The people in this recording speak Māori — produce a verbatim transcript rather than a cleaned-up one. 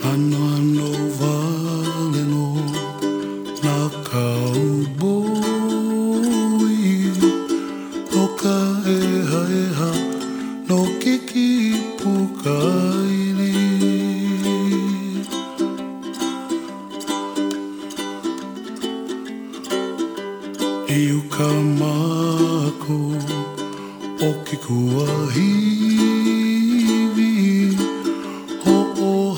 Ano ano vale no na cowboy no ka eha eha no kiki pukaili Iu ka mako o ki kuahi